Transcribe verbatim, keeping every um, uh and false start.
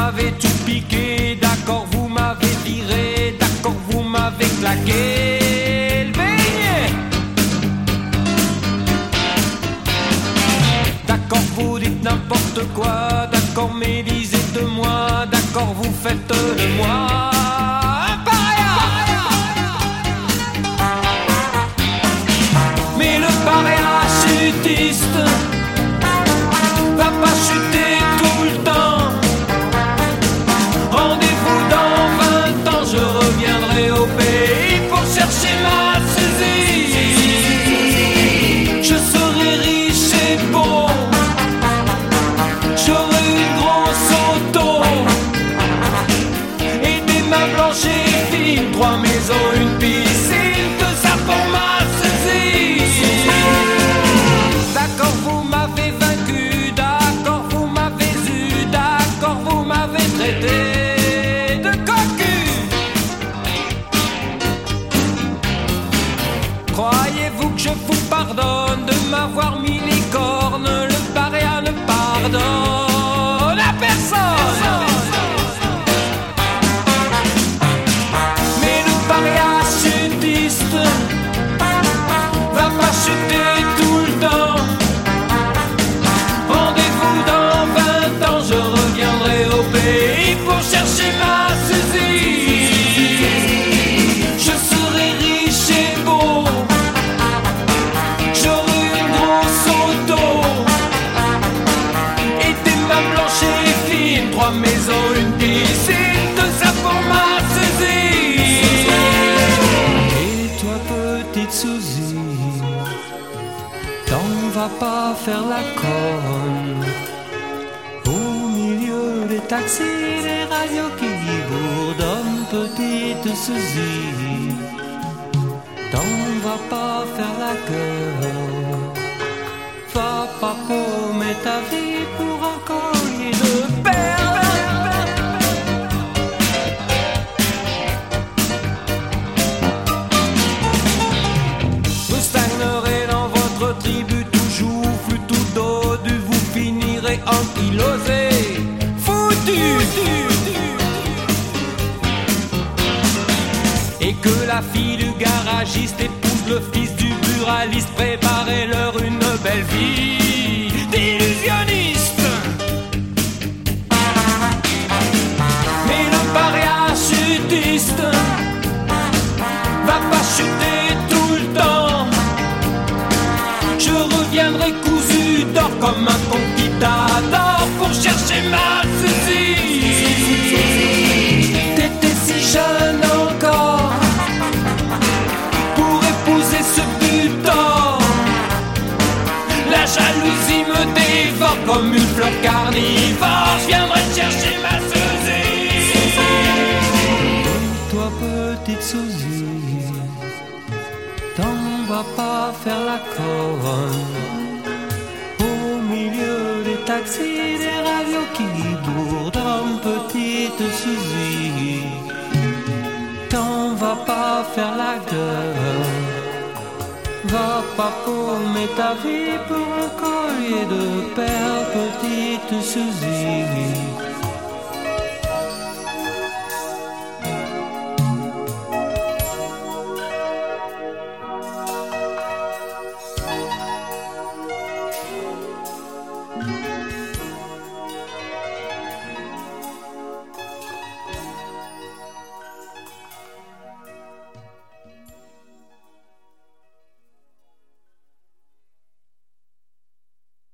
m'avez tout piqué, d'accord vous m'avez viré, d'accord vous m'avez claqué le beignet. D'accord vous dites n'importe quoi, d'accord mais lisez de moi, d'accord vous faites de moi un paria. Mais le parachutiste va pas chuter tout le temps. Rendez-vous dans vingt ans, je reviendrai au pays pour chercher ma Suzy. Je serai riche et beau, j'aurai une grosse auto et des mains blanches et fines, trois maisons, une piscine, tout ça pour ma Suzy. D'accord, vous m'avez vaincu, d'accord, vous m'avez eu, d'accord, vous m'avez traité de cocu. Croyez-vous que je vous pardonne de m'avoir mis les cornes? Le paria ne pardonne à personne. Mais le parachutiste va pas chuter tout le temps. Rendez-vous dans vingt ans, je reviendrai au pays pour chercher ma Suzy. Je serai riche et beau, j'aurai une grosse auto et des mains blanches et fines, trois maisons, une piscine, tout ça pour ma Suzy. Et toi petite Suzy, t'en vas pas faire la conne au milieu des taxis, des radios qui bourdonnent, petite Suzy. T'en vas pas faire la gueule, va pas paumer ta vie pour un collier de perles. Vous stagnerez dans votre tribu, tout joufflu, tout dodu, vous finirez ankylosé, foutu. Et que la fille du garagiste épouse le fils du buraliste, préparez-leur une belle vie d'illusionniste. Mais le parachutiste va pas chuter tout le temps. Je reviendrai cousu d'or comme un conquistador pour chercher ma Suzy. T'étais si jeune encore pour épouser ce butor. La jalousie me dévore comme une fleur carnivore. Je viendrai chercher ma Suzy. Toi petite Suzy, t'en vas pas faire la conne au milieu des taxis, des radios qui bourdonnent, petite Suzy. T'en vas pas faire la gueule, va pas paumer ta vie pour un collier de perles, petite Suzy.